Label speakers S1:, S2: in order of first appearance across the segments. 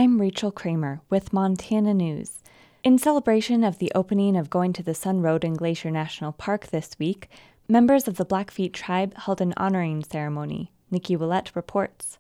S1: I'm Rachel Kramer with Montana News. In celebration of the opening of Going to the Sun Road in Glacier National Park this week, members of the Blackfeet tribe held an honoring ceremony. Nikki Willett reports.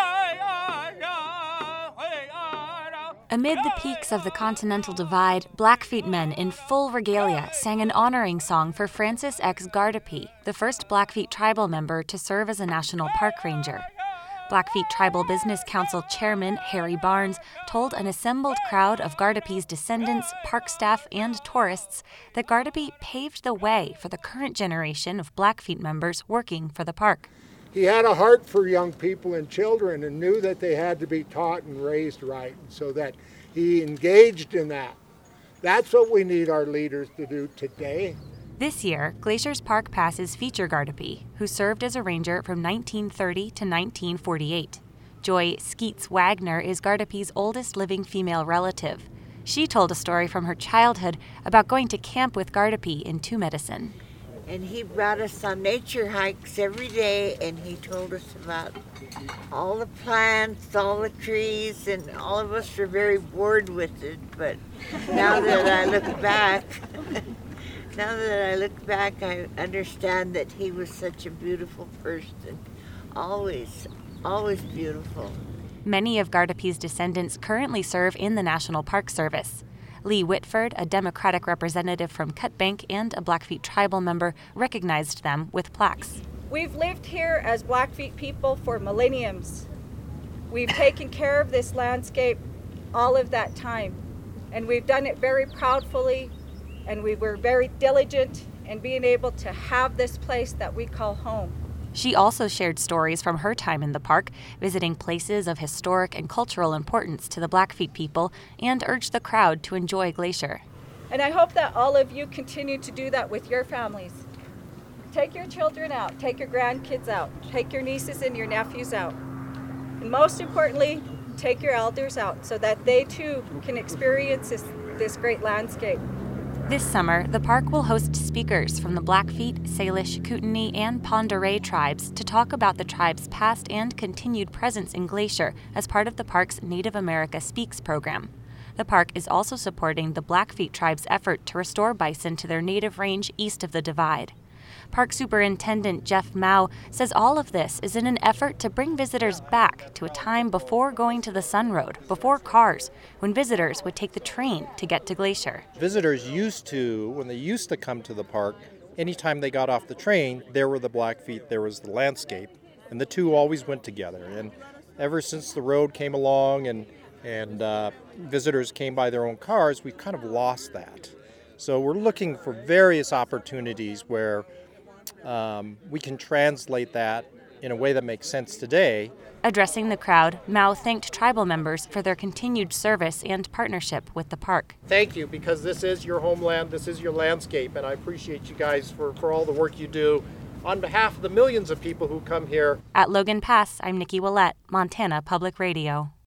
S2: Amid the peaks of the Continental Divide, Blackfeet men in full regalia sang an honoring song for Francis X. Gardepee, the first Blackfeet tribal member to serve as a national park ranger. Blackfeet Tribal Business Council Chairman Harry Barnes told an assembled crowd of Gardepee's descendants, park staff, and tourists that Gardepee paved the way for the current generation of Blackfeet members working for the park.
S3: He had a heart for young people and children and knew that they had to be taught and raised right, so that he engaged in that. That's what we need our leaders to do today.
S2: This year, Glacier's Park Passes feature Gardepee, who served as a ranger from 1930 to 1948. Joy Skeets Wagner is Gardepee's oldest living female relative. She told a story from her childhood about going to camp with Gardepee in Two Medicine.
S4: And he brought us on nature hikes every day, and he told us about all the plants, all the trees, and all of us were very bored with it. But now that I look back, I understand that he was such a beautiful person. Always beautiful.
S2: Many of Gardepee's descendants currently serve in the National Park Service. Lee Whitford, a Democratic representative from Cutbank and a Blackfeet tribal member, recognized them with plaques.
S5: We've lived here as Blackfeet people for millenniums. We've taken care of this landscape all of that time, and we've done it very proudly, and we were very diligent in being able to have this place that we call home.
S2: She also shared stories from her time in the park, visiting places of historic and cultural importance to the Blackfeet people, and urged the crowd to enjoy Glacier.
S5: And I hope that all of you continue to do that with your families. Take your children out, take your grandkids out, take your nieces and your nephews out. And most importantly, take your elders out so that they too can experience this great landscape.
S2: This summer, the park will host speakers from the Blackfeet, Salish, Kootenai, and Pend Oreille tribes to talk about the tribe's past and continued presence in Glacier as part of the park's Native America Speaks program. The park is also supporting the Blackfeet tribe's effort to restore bison to their native range east of the Divide. Park Superintendent Jeff Mao says all of this is in an effort to bring visitors back to a time before going to the Sun Road, before cars, when visitors would take the train to get to Glacier.
S6: Visitors when they used to come to the park, anytime they got off the train, there were the Blackfeet, there was the landscape, and the two always went together. And ever since the road came along and visitors came by their own cars, we've kind of lost that. So we're looking for various opportunities where we can translate that in a way that makes sense today.
S2: Addressing the crowd, Mao thanked tribal members for their continued service and partnership with the park.
S6: Thank you, because this is your homeland, this is your landscape, and I appreciate you guys for all the work you do on behalf of the millions of people who come here.
S2: At Logan Pass, I'm Nikki Willett, Montana Public Radio.